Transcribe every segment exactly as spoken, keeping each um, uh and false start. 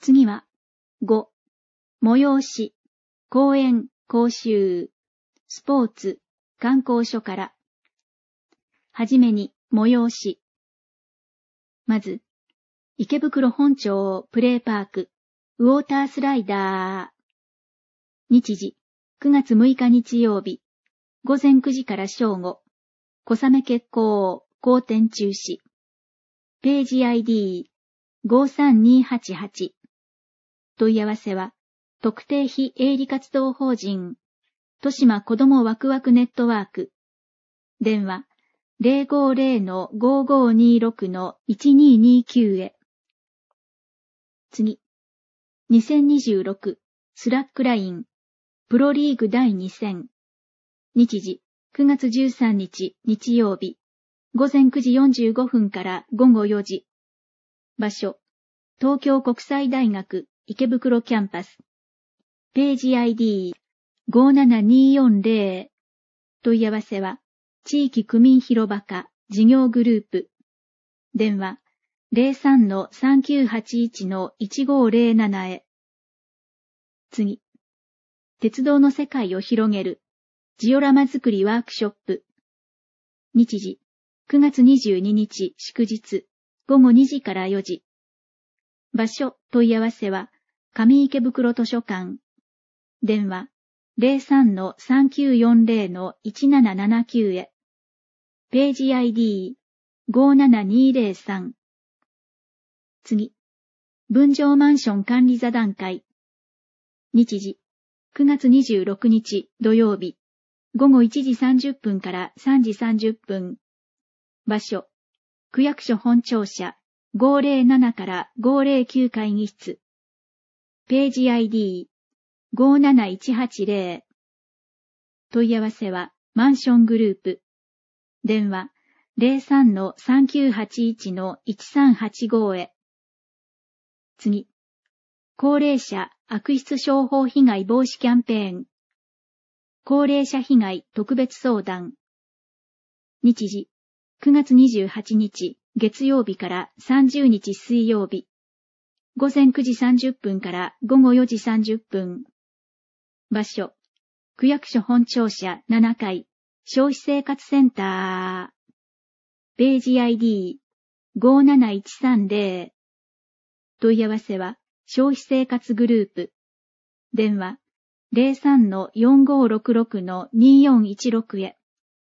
次は、ご、催し、講演、講習、スポーツ、観光所から。はじめに、催し。まず、池袋本町プレイパーク、ウォータースライダー。日時、くがつむいか日曜日、ごぜんくじから正午、小雨決行、後転中止。ページ アイディーごさんにはちはち。問い合わせは、特定非営利活動法人、豊島子どもワクワクネットワーク。電話、ゼロごゼロ ごごにろく いちににきゅう へ。次。にせんにじゅうろくスラックライン、プロリーグだいに戦。日時、くがつじゅうさんにち日曜日、ごぜんくじよんじゅうごふんからごごよじ。場所、東京国際大学池袋キャンパス。ページ アイディーごななによんゼロ。問い合わせは、地域区民広場課事業グループ。電話、ゼロさん さんきゅうはちいち いちごゼロなな へ。次。鉄道の世界を広げる、ジオラマ作りワークショップ。日時、くがつにじゅうににち祝日、ごごにじからよじ。場所、問い合わせは、上池袋図書館。電話、ゼロさん さんきゅうよんゼロ いちななななきゅう へ。ページ アイディーごななにゼロさん。次。分譲マンション管理座談会。日時、くがつにじゅうろくにち土曜日、ごごいちじさんじゅっぷんからさんじさんじゅっぷん。場所、区役所本庁舎ごぜろななからごぜろきゅう会議室。ページ アイディーごなないちはちゼロ。問い合わせはマンショングループ。電話ゼロさん さんきゅうはちいち いちさんはちご へ。次。高齢者悪質商法被害防止キャンペーン。高齢者被害特別相談。日時、くがつにじゅうはちにち月曜日からさんじゅうにち水曜日。ごぜんくじさんじゅっぷんからごごよじさんじゅっぷん。場所、区役所本庁舎ななかい、消費生活センター。ページ アイディーごなないちさんゼロ。問い合わせは消費生活グループ。電話ゼロさん よんごろくろく によんいちろく へ。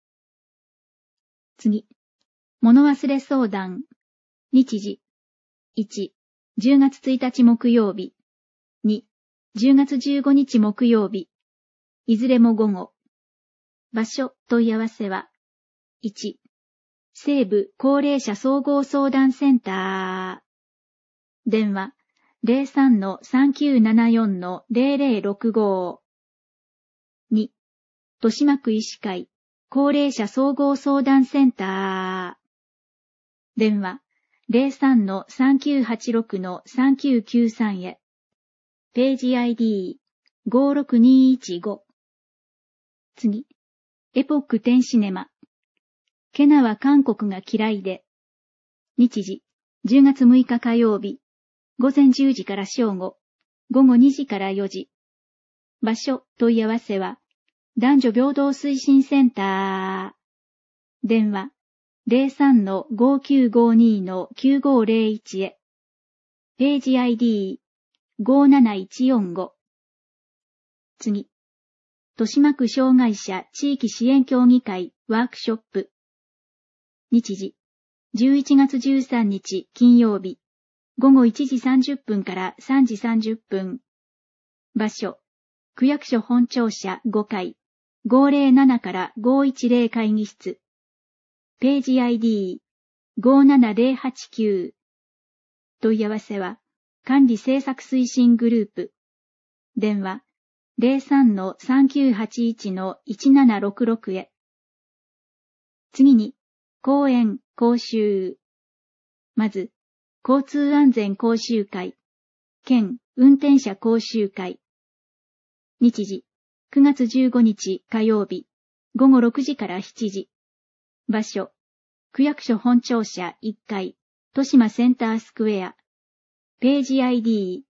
次。物忘れ相談。日時。いち、じゅうがつついたち木曜日。に、じゅうがつじゅうごにち木曜日。いずれも午後。場所、問い合わせは。いち、西部高齢者総合相談センター。電話、ゼロさん さんきゅうななよん ゼロゼロろくご。に、豊島区医師会高齢者総合相談センター。電話、ゼロさん さんきゅうはちろく さんきゅうきゅうさん へ。ページ アイディーごろくにいちご。次。エポックテンシネマ。ケナは韓国が嫌いで。日時、じゅうがつむいか火曜日。ごぜんじゅうじから正午。ごごにじからよじ。場所、問い合わせは、男女平等推進センター。電話、ゼロさん ごきゅうごに きゅうごゼロいち へ。ページ アイディーごなないちよんご。次。豊島区障害者地域支援協議会ワークショップ。日時、じゅういちがつじゅうさんにち金曜日。ごごいちじさんじゅっぷんからさんじさんじゅっぷん。場所、区役所本庁舎ごかい、ごぜろななからごいちゼロ会議室。ページ アイディーごななゼロはちきゅう。問い合わせは、管理政策推進グループ。電話、ゼロさん さんきゅうはちいち いちななろくろく へ。次に、講演、講習。まず、交通安全講習会、兼運転者講習会。日時、くがつじゅうごにち火曜日、ごごろくじからしちじ。場所、区役所本庁舎いっかい、豊島センタースクエア。ページ アイディー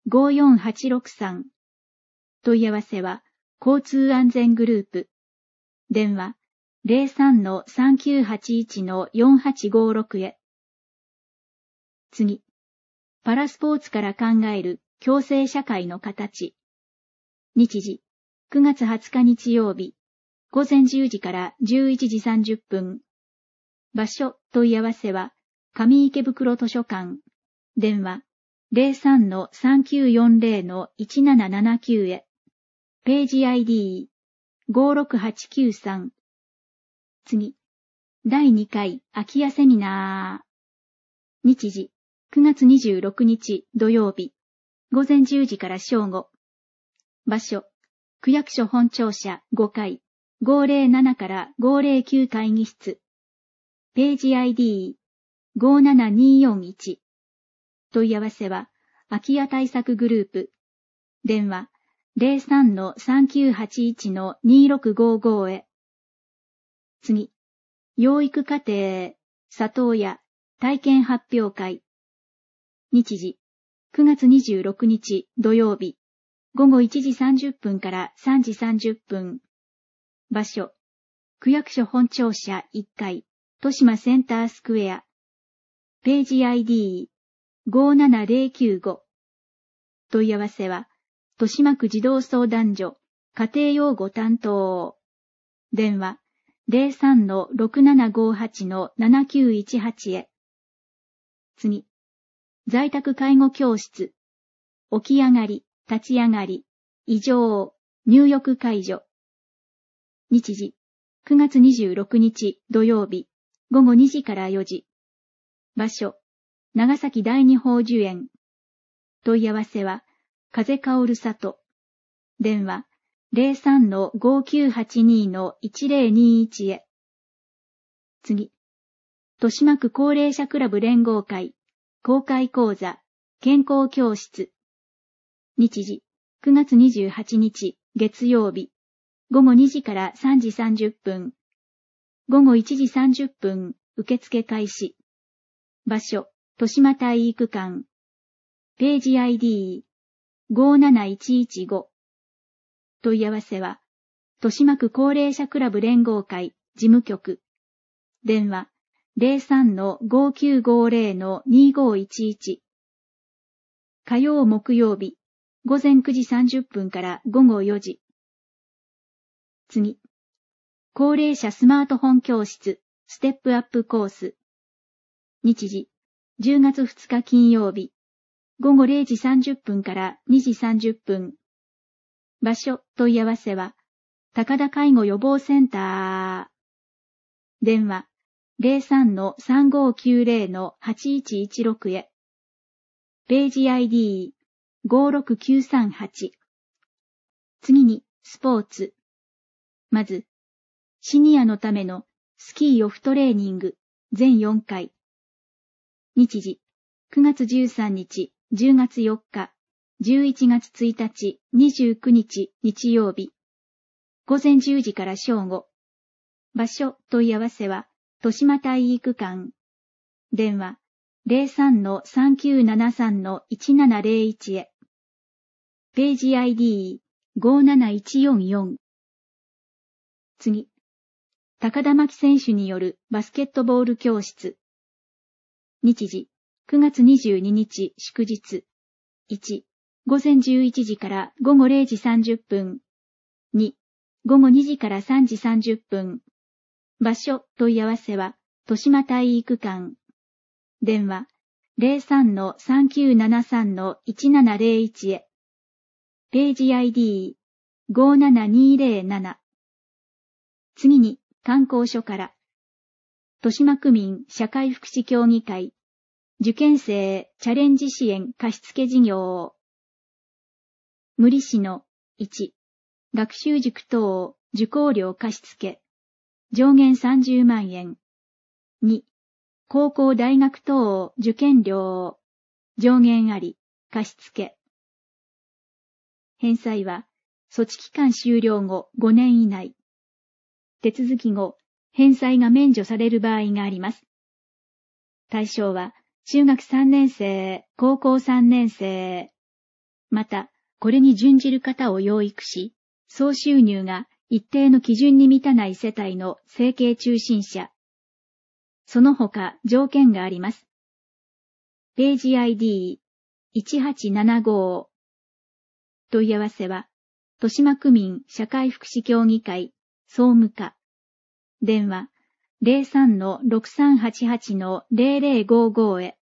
ごよんはちろくさん。問い合わせは、交通安全グループ。電話、ゼロさんのさんきゅうはちいちのよんはちごろく へ。次。パラスポーツから考える共生社会の形。日時、くがつはつか日曜日、ごぜんじゅうじからじゅういちじさんじゅっぷん。場所、問い合わせは、上池袋図書館。電話、ゼロさんのさんきゅうよんゼロのいちななななきゅう へ。ページ アイディー、ごろくはちきゅうさん。次。だいにかい空き家セミナー。日時、くがつにじゅうろくにち土曜日、ごぜんじゅうじから正午。場所、区役所本庁舎ごかい、ごぜろななからごぜろきゅう会議室。ページ アイディー、ごななによんいち。問い合わせは、空き家対策グループ。電話、ゼロさんのさんきゅうはちいちのにろくごご へ。次。養育課程、里親、体験発表会。日時、くがつにじゅうろくにち土曜日、ごごいちじさんじゅっぷんからさんじさんじゅっぷん。場所、区役所本庁舎いっかい、豊島センタースクエア。ページ アイディー、ごななゼロきゅうご。問い合わせは、豊島区児童相談所、家庭養護担当。電話、ゼロさんのろくななごはちのななきゅういちはち へ。次。在宅介護教室。起き上がり、立ち上がり、異常、入浴介助。日時、くがつにじゅうろくにち土曜日、ごごにじからよじ。場所、長崎第二宝珠園。問い合わせは、風香る里。電話、ゼロさんのごきゅうはちにのいちぜろにいち へ。次。豊島区高齢者クラブ連合会、公開講座、健康教室。日時、くがつにじゅうはちにち月曜日、ごごにじからさんじさんじゅっぷん。ごごいちじさんじゅっぷん、受付開始。場所、豊島体育館。ページ アイディー、ごなないちいちご。問い合わせは、豊島区高齢者クラブ連合会事務局。電話、ゼロさんのごきゅうごゼロのにごいちいち。火曜木曜日、ごぜんくじさんじゅっぷんからごごよじ。次。高齢者スマートフォン教室、ステップアップコース。日時、じゅうがつふつか金曜日、ごごれいじさんじゅっぷんからにじさんじゅっぷん。場所、問い合わせは、高田介護予防センター。電話、ゼロさんのさんごきゅうゼロのはちいちいちろく へ。ページ アイディー、ごろくきゅうさんはち。次に、スポーツ。まず、シニアのためのスキーオフトレーニング全よんかい。日時、くがつじゅうさんにち、じゅうがつよっか、じゅういちがつついたち、にじゅうくにち日曜日。ごぜんじゅうじから正午。場所、問い合わせは、豊島体育館。電話、ゼロさんのさんきゅうななさんのいちななゼロいち へ。ページ アイディー、ごなないちよんよん。次。高田真希選手によるバスケットボール教室。日時、くがつにじゅうににち祝日。いち、ごぜんじゅういちじからごごれいじさんじゅっぷん。に、ごごにじからさんじさんじゅっぷん。場所、問い合わせは、豊島体育館。電話、ゼロさんのさんきゅうななさんのいちななゼロいち へ。ページ アイディー、ごななにゼロなな。次に、観光所から。豊島区民社会福祉協議会。受験生チャレンジ支援貸付事業。無利子のいち、学習塾等受講料貸付。上限さんじゅうまんえん。に、高校大学等受験料。上限あり、貸付。返済は、措置期間終了後ごねん以内。手続き後、返済が免除される場合があります。対象は、中学さんねん生、高校さんねん生。 また、これに準じる方を養育し、総収入が一定の基準に満たない世帯の生計中心者。その他条件があります。ページ アイディーいちはちななご。問い合わせは、豊島区民社会福祉協議会総務課。電話 ゼロさんのろくさんはちはちのゼロゼロごご へ。